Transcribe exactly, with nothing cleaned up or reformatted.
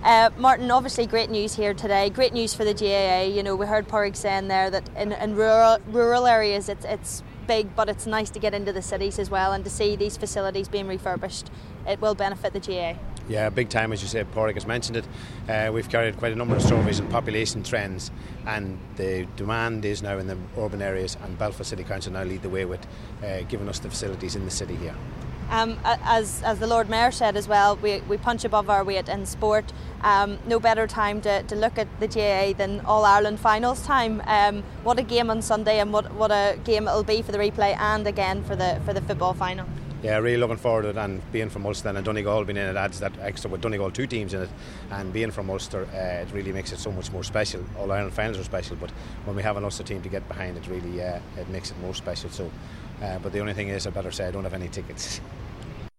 Uh, Martin, obviously great news here today. Great news for the G A A. You know, we heard Pádraig saying there that in, in rural rural areas it's it's big, but it's nice to get into the cities as well, and to see these facilities being refurbished, it will benefit the G A A. Yeah, big time, as you said. Pádraig has mentioned it. Uh, we've carried quite a number of surveys on population trends, and the demand is now in the urban areas, and Belfast City Council now lead the way with uh, giving us the facilities in the city here. Um, as as the Lord Mayor said as well, we, we punch above our weight in sport. Um, no better time to, to look at the G A A than All-Ireland finals time. Um, what a game on Sunday, and what, what a game it'll be for the replay and again for the for the football final. Yeah, really looking forward to it, and being from Ulster and Donegal being in it adds that extra, with Donegal two teams in it, and being from Ulster, uh, it really makes it so much more special. All Ireland finals are special, but when we have an Ulster team to get behind, it really uh, it makes it more special. So, uh, but the only thing is, I better say I don't have any tickets.